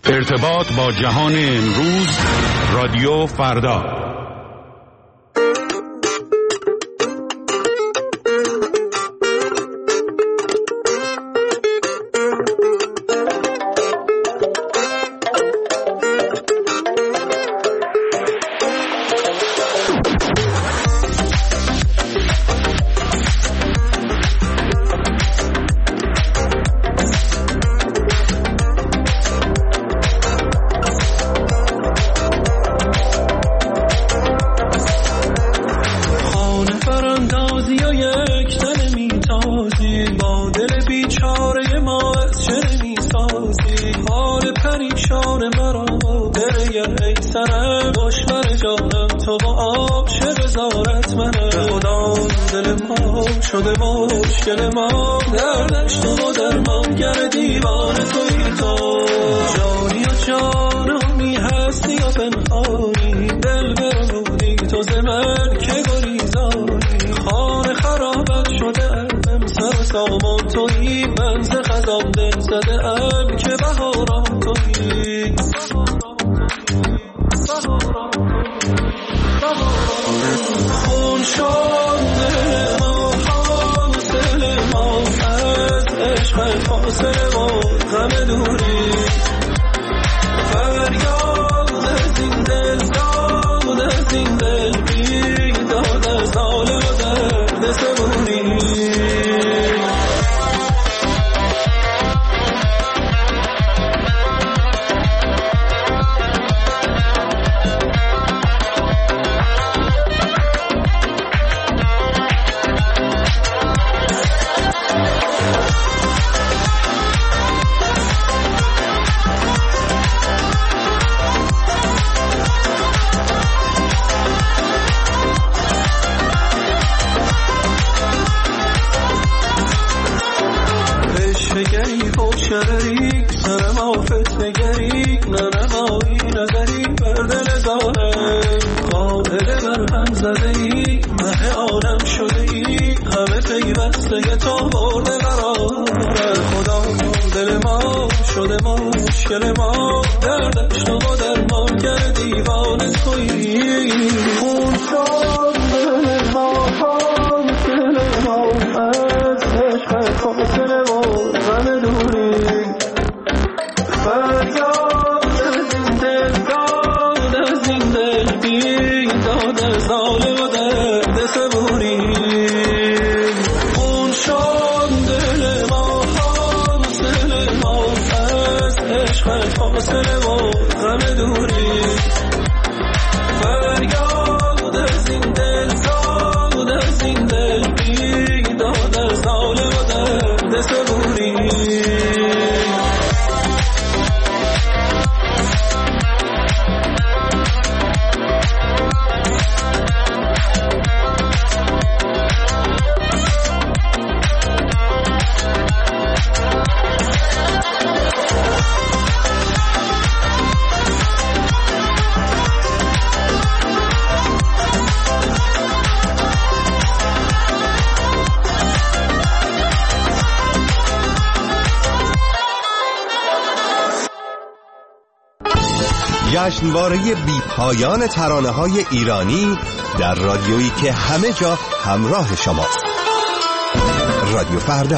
ارتباط با جهان امروز، رادیو فردا. جشنواره بی پایان ترانه‌های ایرانی در رادیویی که همه جا همراه شماست. رادیو فردا.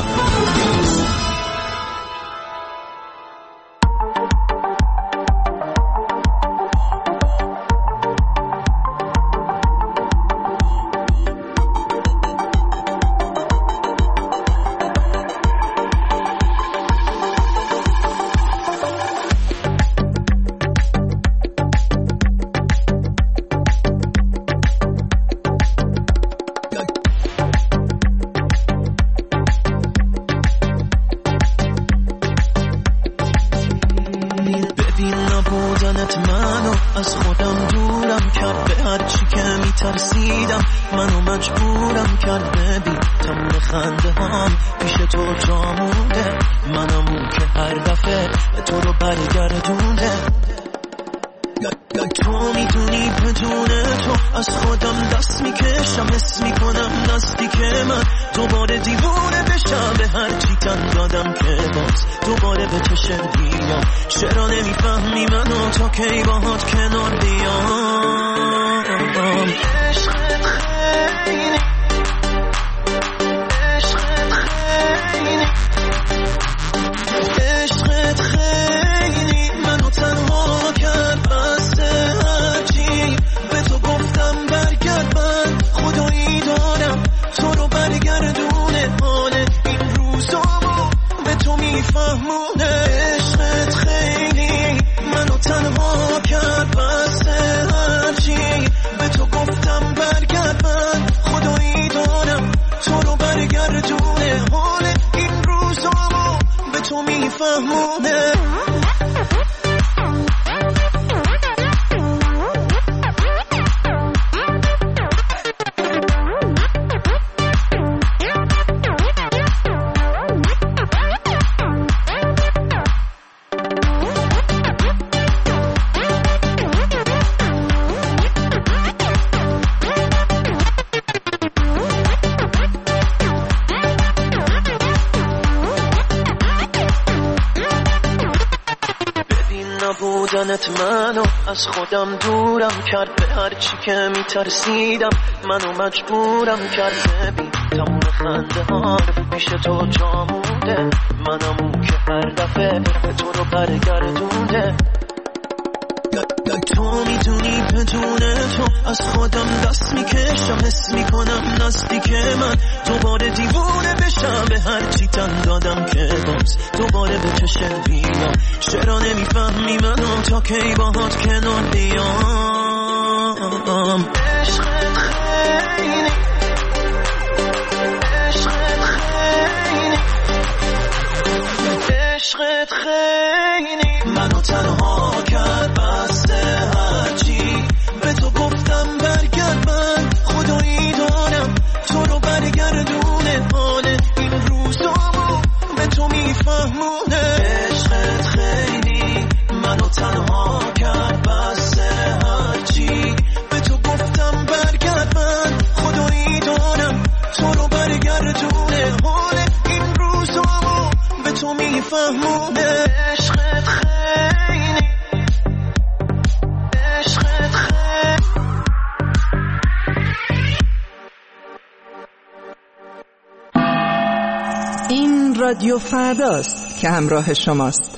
از خودم دست میکشم، حس میکنم نزدیک من دوباره دیوونه بشم، به هر چی تن دادم که باز دوباره به چشم بیام، چرا نمیفهمی منو تا کی باهات کنار بیام. عشقت خیلی عشقت خیلی منو تنها کرد، بسته هرچی به تو گفتم برگرد، من خدایی دارم تو رو برگردونه، حال این روزامو به تو میفهمونه. عشقت خیلی منو تنها کرد، بسته هرچی به تو گفتم برگرد، من خدایی دارم تو رو برگردونه، حال این روزامو به تو میفهمونه. نبودنت منو از خودم دورم کرد، به هرچی که میترسیدم منو مجبورم کرد. ببین تموم خنده ها پیش تو جا مونده، منم اون که هر دفعه به تو رو برگردونده. تو میدونی بدون تو از خودم دست میکشم، حس میکنم نزدیک من دوباره دیوونه بشم، به هرچی تن دادم که باز دوباره به چشم بیام. چرا نمیفهمی منو تا کی باهات کنار بیام. عشقت خیلی عشقت خیلی منو تنها کرد، بسته هرچی به تو گفتم برگرد، من خدایی دارم تو رو برگردونه، حال این روزامو به تو میفهمونه. عشقت خیلی منو تنها کرد، بسته هرچی به تو گفتم برگرد، من خدایی دارم تو رو برگردونه، حال این روزامو به تو میفهمونه. عشقت خیلی عشقت خیلی. این رادیو فرداست که همراه شماست.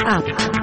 اپ.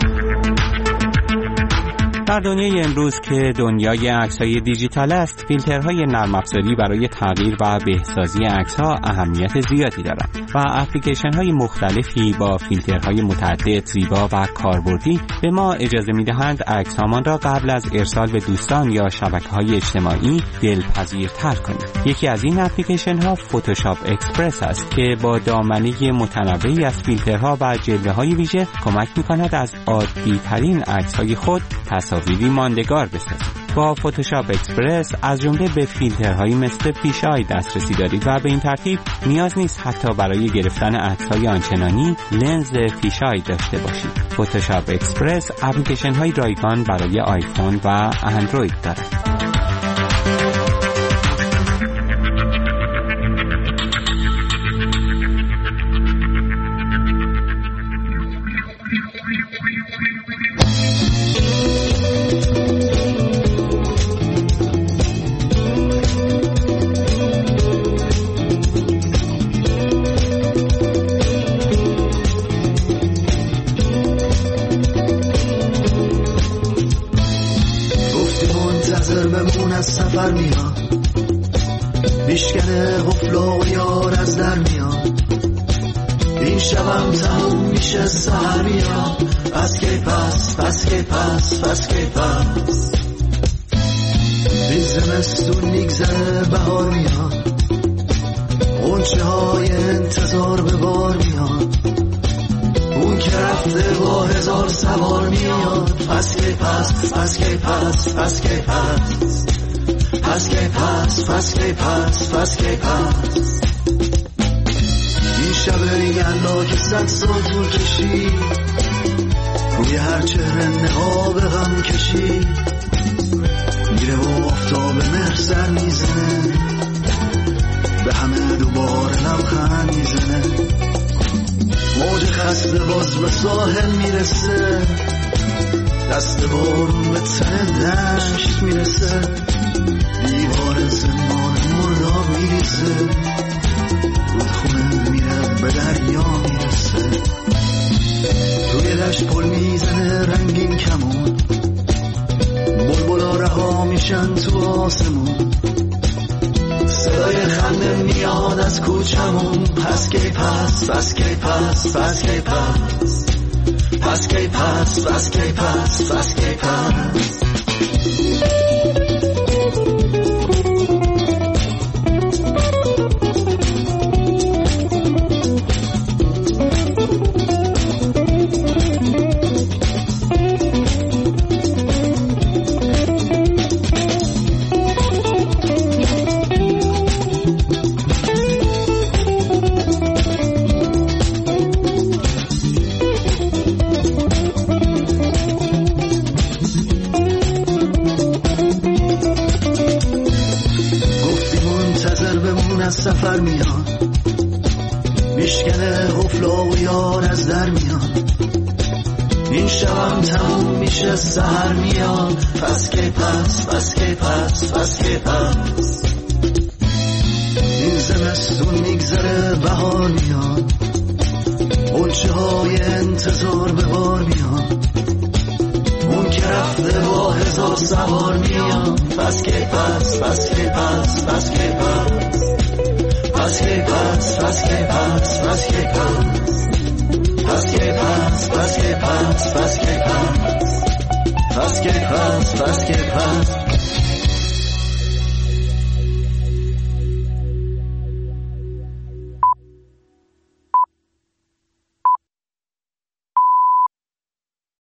در دنیای امروز که دنیای عکس‌های دیجیتال است، فیلترهای نرم افزاری برای تغییر و بهسازی عکس‌ها اهمیت زیادی دارند و اپلیکیشن‌های مختلفی با فیلترهای متعدد، زیبا و کاربردی به ما اجازه می‌دهند عکس‌هامان را قبل از ارسال به دوستان یا شبکه‌های اجتماعی دلپذیرتر کنیم. یکی از این اپلیکیشن‌ها فتوشاپ اکسپرس است که با دامنه متنوعی از فیلترها و جلوه‌های ویژه کمک می‌کند از عادی‌ترین عکس‌های خود تصاویری ماندگار بسازید. با فتوشاپ اکسپرس از جمله به فیلترهایی مثل فیشای دسترسی دارید و به این ترتیب نیاز نیست حتی برای گرفتن عکس‌های آنچنانی لنز فیشای داشته باشید. فتوشاپ اکسپرس اپلیکیشن‌های رایگان برای آیفون و اندروید دارد. سفر میاد میشکنه قفلا و یار از در میاد این شبم تموم میشه سهر میاد پس کی پس پس کی پس پس کی پس این زمستون میگذره بهار میاد غنچه های انتظار به بار میاد اون که رفته با هزار سوار میاد پس کی پس پس کی پس پس کی پس پس کی پس پس کی پس پس کی پس این شب ریگلا که 100 سال طول کشید روی هر چهره نقاب غم کشید میره و آفتاب مهر سر میزنه به همه دوباره لبخند میزنه موج خسته باز به ساحل میرسه دست بارون به تن دشت میرسه دیوار زمان مرداب میریزه رودخونه میره به دریا میرسه روی دشت پل میزنه رنگین کمون بلبلا رها میشن تو آسمون صدای خنده میاد از کوچمون پس کی پس پس کی پس پس کی پس پس کی پس پس کی پس پس کی پس سفر میاد میشکنه قفلا و یار از در میاد این شبم تموم میشه سهر میاد پس کی پس پس کی پس پس کی پس این زمستون میگذره بهار میاد غنچه های انتظار به بار میاد اون که رفته با هزار سوار میاد پس کی پس پس کی پس پس کی پس پس کی پس پس کی پس پس کی پس پس کی پس پس کی پس پس کی پس پس کی پس پس کی پس